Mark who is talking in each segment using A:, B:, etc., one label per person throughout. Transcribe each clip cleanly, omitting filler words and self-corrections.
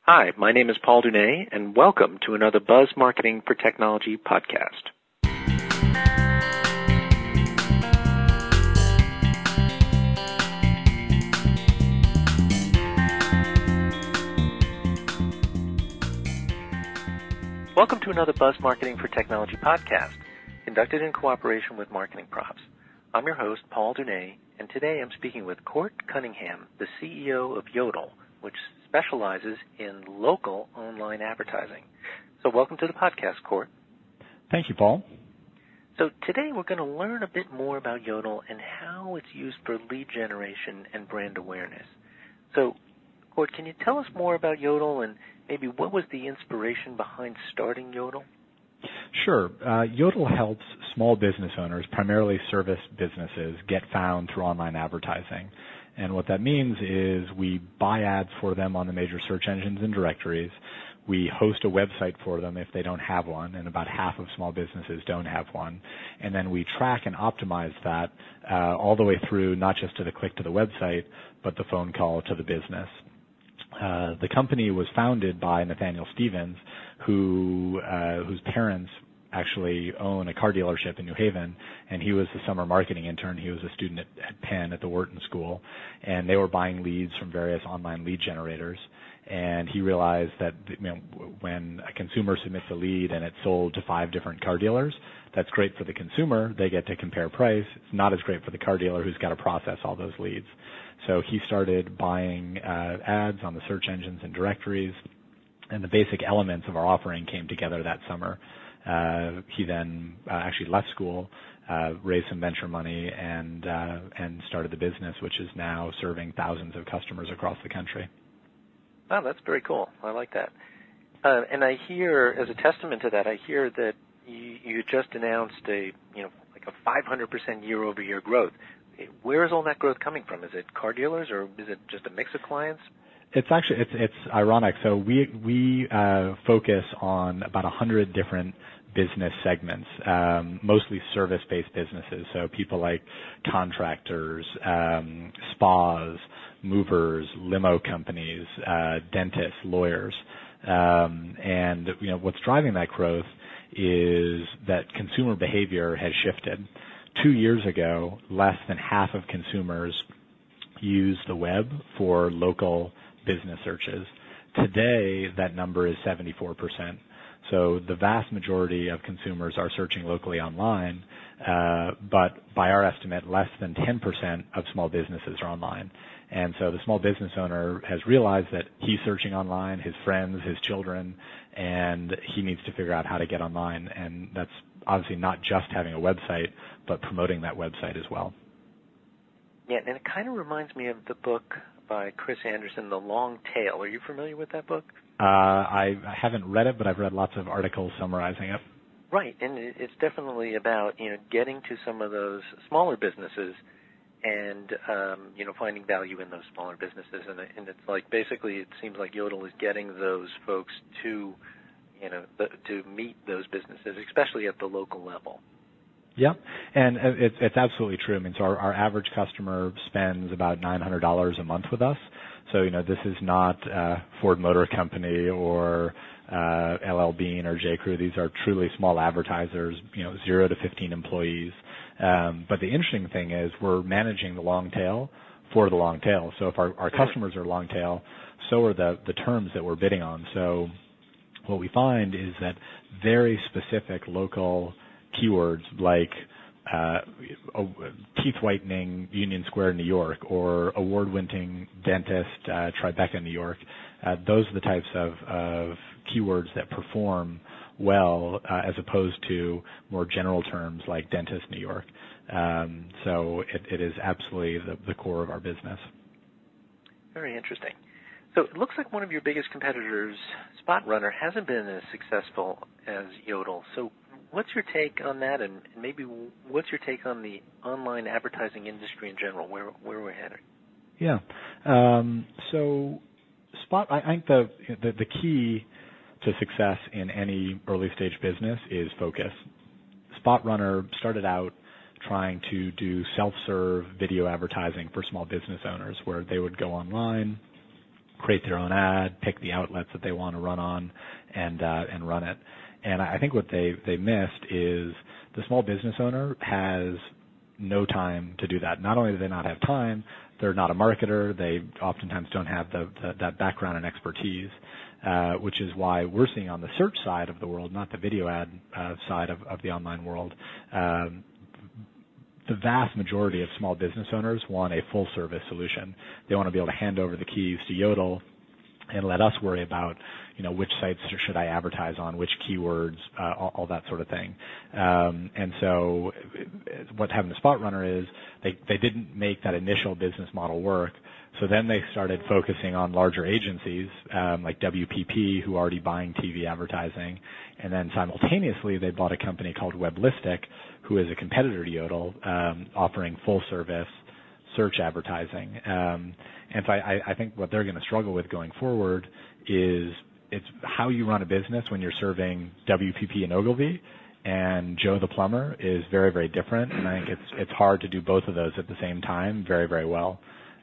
A: Hi, my name is Paul Dunay, and welcome to another Buzz Marketing for Technology podcast. Welcome to another Buzz Marketing for Technology podcast, conducted in cooperation with Marketing Props. I'm your host, Paul Dunay, and today I'm speaking with Court Cunningham, the CEO of Yodel, which specializes in local online advertising. So welcome to the podcast, Court.
B: Thank you, Paul.
A: So today we're going to learn a bit more about Yodel and how it's used for lead generation and brand awareness. So, Court, can you tell us more about Yodel and maybe what was the inspiration behind starting Yodel?
B: Sure. Yodel helps small business owners, primarily service businesses, get found through online advertising. And what that means is we buy ads for them on the major search engines and directories. We host a website for them if they don't have one, and about half of small businesses don't have one. And then we track and optimize that all the way through, not just to the click to the website, but the phone call to the business. The company was founded by Nathaniel Stevens, whose parents actually own a car dealership in New Haven, and he was the summer marketing intern. He was a student at Penn at the Wharton School, and they were buying leads from various online lead generators. And he realized that when a consumer submits a lead and it's sold to 5 different car dealers, that's great for the consumer. They get to compare price. It's not as great for the car dealer who's got to process all those leads. So he started buying ads on the search engines and directories, and the basic elements of our offering came together that summer. He then actually left school, raised some venture money, and started the business, which is now serving thousands of customers across the country.
A: Wow, that's very cool. I like that. And I hear, as a testament to that, I hear that you just announced a 500% year-over-year growth. Where is all that growth coming from? Is it car dealers, or is it just a mix of clients?
B: It's ironic. So we focus on about 100 different business segments, mostly service-based businesses. So people like contractors, spas, movers, limo companies, dentists, lawyers, and what's driving that growth is that consumer behavior has shifted. 2 years ago, less than half of consumers used the web for local business searches. Today, that number is 74%. So the vast majority of consumers are searching locally online, but by our estimate, less than 10% of small businesses are online. And so the small business owner has realized that he's searching online, his friends, his children, and he needs to figure out how to get online. And that's obviously not just having a website, but promoting that website as well.
A: Yeah, and it kind of reminds me of the book by Chris Anderson, The Long Tail. Are you familiar with that book?
B: I haven't read it, but I've read lots of articles summarizing it.
A: Right, and it's definitely about getting to some of those smaller businesses and finding value in those smaller businesses. And it's like basically it seems like Yodel is getting those folks to to meet those businesses, especially at the local level.
B: Yeah, and it's absolutely true. I mean, so our average customer spends about $900 a month with us. So, this is not Ford Motor Company or LL Bean or J.Crew. These are truly small advertisers, 0 to 15 employees. But the interesting thing is we're managing the long tail for the long tail. So if our customers are long tail, so are the terms that we're bidding on. So what we find is that very specific local keywords like teeth whitening, Union Square, New York, or award-winning dentist, Tribeca, New York. Those are the types of keywords that perform well as opposed to more general terms like dentist, New York. So it is absolutely the core of our business.
A: Very interesting. So it looks like one of your biggest competitors, SpotRunner, hasn't been as successful as Yodel. So what's your take on that, and maybe what's your take on the online advertising industry in general, where we're headed?
B: Yeah. So I think the key to success in any early stage business is focus. SpotRunner started out trying to do self-serve video advertising for small business owners where they would go online, create their own ad, pick the outlets that they want to run on, and run it. And I think what they missed is the small business owner has no time to do that. Not only do they not have time, they're not a marketer. They oftentimes don't have that background and expertise, which is why we're seeing on the search side of the world, not the video ad side of the online world, the vast majority of small business owners want a full-service solution. They want to be able to hand over the keys to Yodel and let us worry about, which sites should I advertise on, which keywords, all that sort of thing. And so what happened to SpotRunner is they didn't make that initial business model work. So then they started focusing on larger agencies like WPP, who are already buying TV advertising. And then simultaneously, they bought a company called Weblistic, who is a competitor to Yodel, offering full-service search advertising. And so I think what they're going to struggle with going forward is it's how you run a business when you're serving WPP and Ogilvy, and Joe the Plumber is very, very different. And I think it's hard to do both of those at the same time very, very well.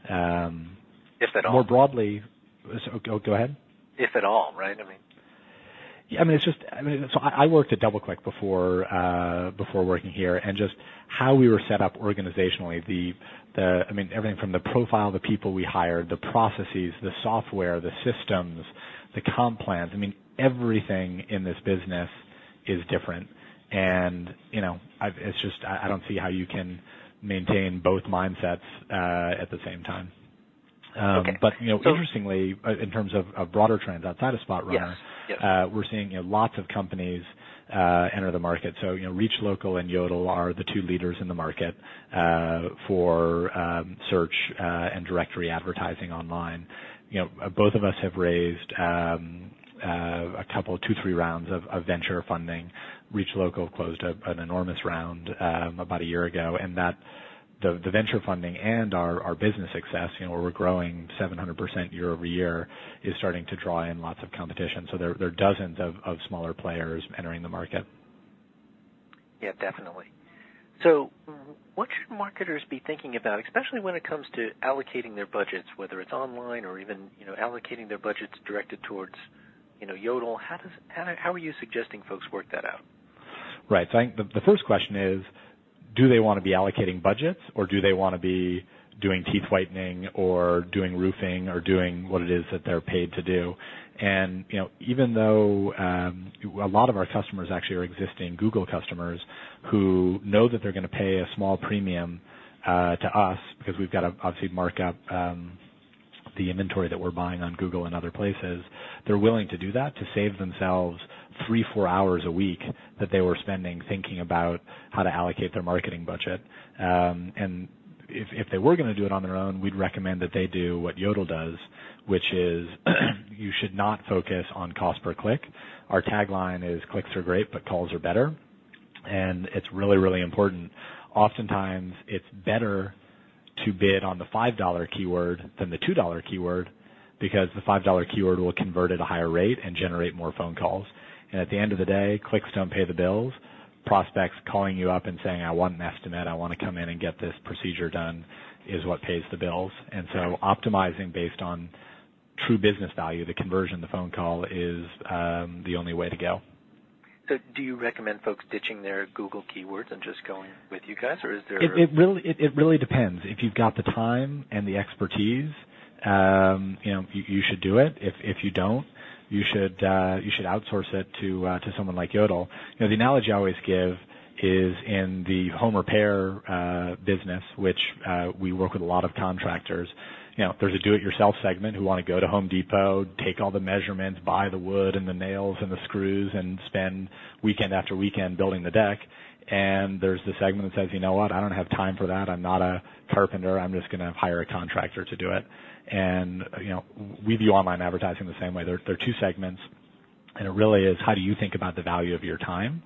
A: If at all.
B: More broadly, go ahead.
A: If at all, right?
B: Yeah, so I worked at DoubleClick before working here, and just how we were set up organizationally, everything from the profile of the people we hired, the processes, the software, the systems, the comp plans. Everything in this business is different, and I don't see how you can maintain both mindsets at the same time.
A: Okay.
B: But interestingly, in terms of broader trends outside of SpotRunner,
A: yes.
B: We're seeing lots of companies enter the market. So ReachLocal and Yodel are the two leaders in the market for search and directory advertising online. Both of us have raised a couple, 2-3 rounds of venture funding. ReachLocal closed an enormous round about a year ago, and that the venture funding and our business success, where we're growing 700% year over year, is starting to draw in lots of competition. So there are dozens of smaller players entering the market.
A: Yeah, definitely. So what should marketers be thinking about, especially when it comes to allocating their budgets, whether it's online or even allocating their budgets directed towards Yodel? How are you suggesting folks work that out?
B: Right. So I think the first question is, do they want to be allocating budgets, or do they want to be doing teeth whitening or doing roofing or doing what it is that they're paid to do? And, even though a lot of our customers actually are existing Google customers who know that they're going to pay a small premium to us because we've got to obviously mark up the inventory that we're buying on Google and other places, they're willing to do that to save themselves 3-4 hours a week that they were spending thinking about how to allocate their marketing budget. And if they were going to do it on their own, we'd recommend that they do what Yodel does, which is you should not focus on cost per click. Our tagline is clicks are great, but calls are better. And it's really, really important. Oftentimes, it's better to bid on the $5 keyword than the $2 keyword, because the $5 keyword will convert at a higher rate and generate more phone calls. And at the end of the day, clicks don't pay the bills. Prospects calling you up and saying, I want an estimate, I want to come in and get this procedure done, is what pays the bills. And so optimizing based on true business value, the conversion, the phone call, is the only way to go.
A: So do you recommend folks ditching their Google keywords and just going with you guys, or is there...
B: It really depends. If you've got the time and the expertise, you should do it. If you don't, you should outsource it to someone like Yodel. The analogy I always give is in the home repair business, which we work with a lot of contractors. There's a do-it-yourself segment who want to go to Home Depot, take all the measurements, buy the wood and the nails and the screws, and spend weekend after weekend building the deck. And there's the segment that says, you know what, I don't have time for that. I'm not a carpenter. I'm just going to hire a contractor to do it. And, we view online advertising the same way. There are two segments, and it really is, how do you think about the value of your time?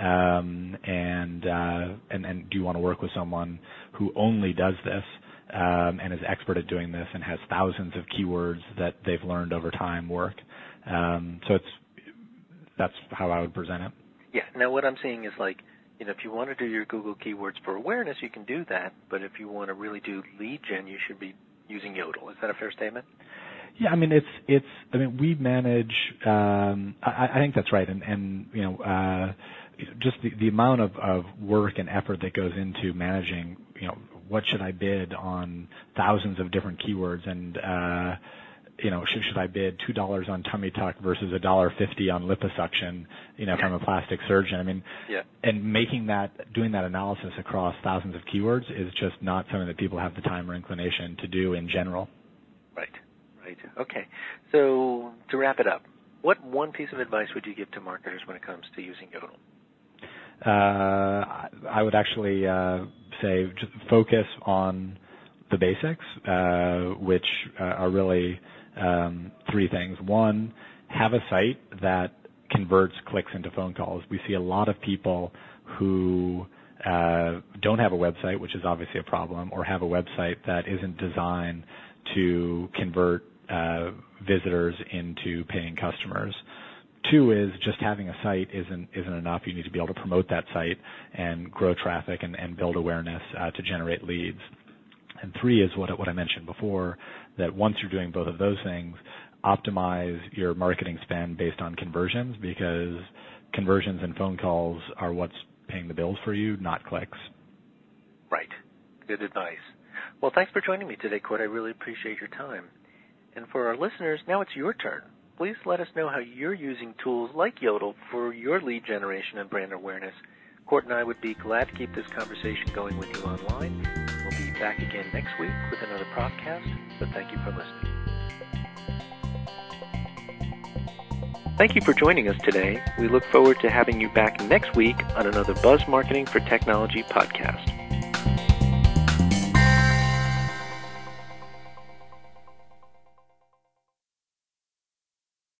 B: And do you want to work with someone who only does this and is expert at doing this and has thousands of keywords that they've learned over time work? So that's how I would present it.
A: Yeah. Now what I'm seeing is if you want to do your Google keywords for awareness, you can do that. But if you want to really do lead gen, you should be using Yodel. Is that a fair statement?
B: Yeah, I mean, we manage. I think that's right, and just the amount of work and effort that goes into managing, what should I bid on thousands of different keywords, and should I bid $2 on tummy tuck versus $1.50 on liposuction, if I'm a plastic surgeon? I mean, and doing that analysis across thousands of keywords is just not something that people have the time or inclination to do in general.
A: Right. Okay. So to wrap it up, what one piece of advice would you give to marketers when it comes to using Yodel?
B: I would actually say just focus on the basics, which are really three things. One, have a site that converts clicks into phone calls. We see a lot of people who don't have a website, which is obviously a problem, or have a website that isn't designed to convert visitors into paying customers. Two is just having a site isn't enough. You need to be able to promote that site and grow traffic and build awareness to generate leads. And three is what I mentioned before, that once you're doing both of those things, optimize your marketing spend based on conversions, because conversions and phone calls are what's paying the bills for you, not clicks.
A: Right. Good advice. Well, thanks for joining me today, Court. I really appreciate your time. And for our listeners, now it's your turn. Please let us know how you're using tools like Yodel for your lead generation and brand awareness. Court and I would be glad to keep this conversation going with you online. We'll be back again next week with another podcast, so thank you for listening. Thank you for joining us today. We look forward to having you back next week on another Buzz Marketing for Technology podcast.